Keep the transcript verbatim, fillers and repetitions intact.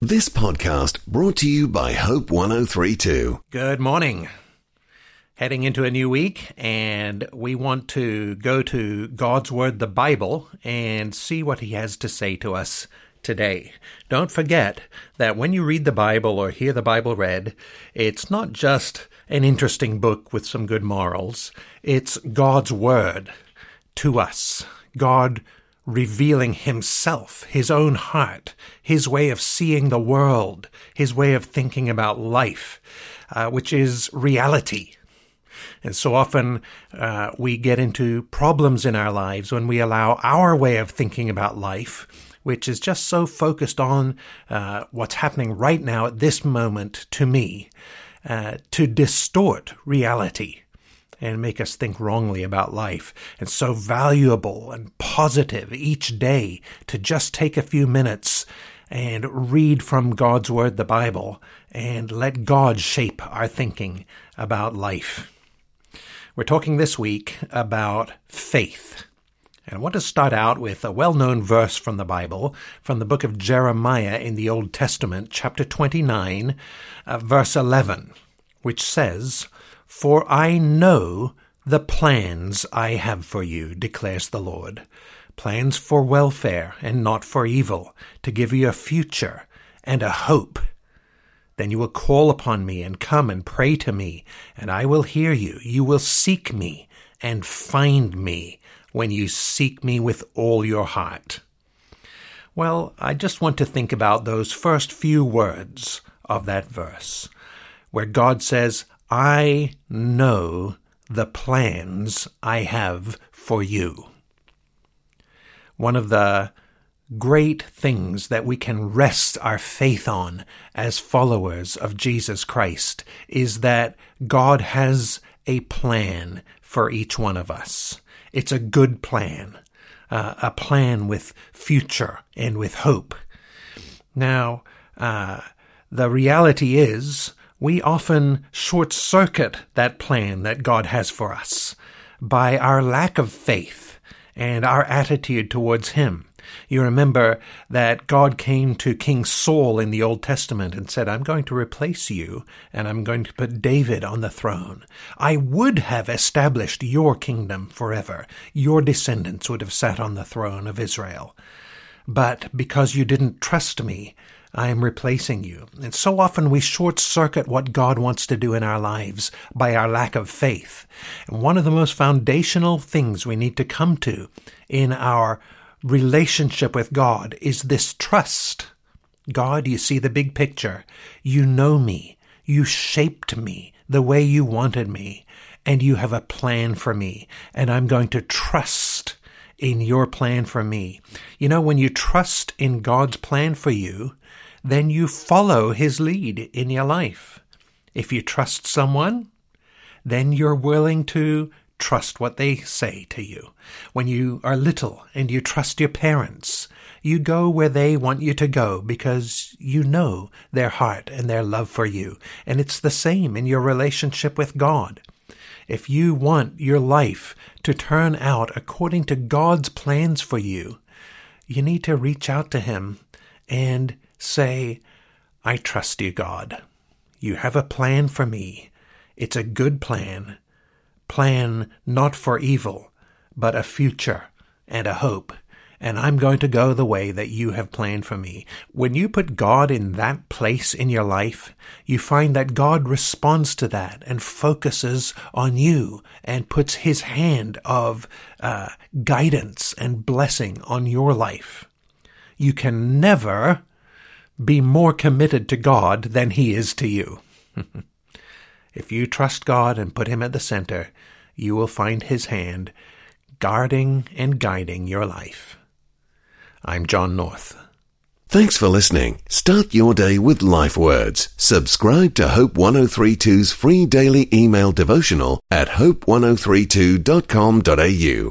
This podcast brought to you by Hope one oh three point two. Good morning. Heading into a new week, and we want to go to God's Word, the Bible, and see what He has to say to us today. Don't forget that when you read the Bible or hear the Bible read, it's not just an interesting book with some good morals. It's God's Word to us. God revealing Himself, His own heart, His way of seeing the world, His way of thinking about life, uh, which is reality. And so often uh, we get into problems in our lives when we allow our way of thinking about life, which is just so focused on uh, what's happening right now at this moment to me, uh, to distort reality and make us think wrongly about life. And so valuable and positive each day to just take a few minutes and read from God's Word, the Bible, and let God shape our thinking about life. We're talking this week about faith. And I want to start out with a well-known verse from the Bible, from the book of Jeremiah in the Old Testament, chapter twenty-nine, uh, verse eleven, which says, "For I know the plans I have for you, declares the Lord, plans for welfare and not for evil, to give you a future and a hope. Then you will call upon me and come and pray to me, and I will hear you. You will seek me and find me when you seek me with all your heart." Well, I just want to think about those first few words of that verse, where God says, "I know the plans I have for you." One of the great things that we can rest our faith on as followers of Jesus Christ is that God has a plan for each one of us. It's a good plan, uh, a plan with future and with hope. Now, uh, the reality is we often short-circuit that plan that God has for us by our lack of faith and our attitude towards Him. You remember that God came to King Saul in the Old Testament and said, "I'm going to replace you, and I'm going to put David on the throne. I would have established your kingdom forever. Your descendants would have sat on the throne of Israel. But because you didn't trust me, I am replacing you." And so often we short-circuit what God wants to do in our lives by our lack of faith. And one of the most foundational things we need to come to in our relationship with God is this trust. God, you see the big picture. You know me. You shaped me the way you wanted me, and you have a plan for me, and I'm going to trust in your plan for me. You know, when you trust in God's plan for you, then you follow His lead in your life. If you trust someone, then you're willing to trust what they say to you. When you are little and you trust your parents, you go where they want you to go because you know their heart and their love for you. And it's the same in your relationship with God. If you want your life to turn out according to God's plans for you, you need to reach out to Him and say, "I trust you, God. You have a plan for me. It's a good plan. Plan not for evil, but a future and a hope. And I'm going to go the way that you have planned for me." When you put God in that place in your life, you find that God responds to that and focuses on you and puts His hand of uh, guidance and blessing on your life. You can never be more committed to God than He is to you. If you trust God and put Him at the center, you will find His hand guarding and guiding your life. I'm John North. Thanks for listening. Start your day with Life Words. Subscribe to Hope one oh three point two's free daily email devotional at hope one oh three two dot com dot a u.